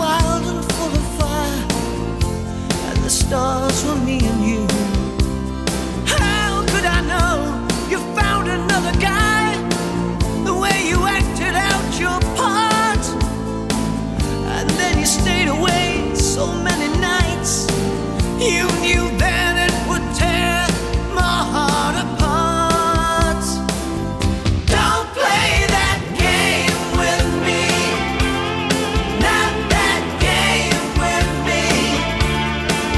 wild and full of fire, and the stars were me and you. How could I know you found another guy? The way you acted out your part, and then you stayed away so many nights. You knew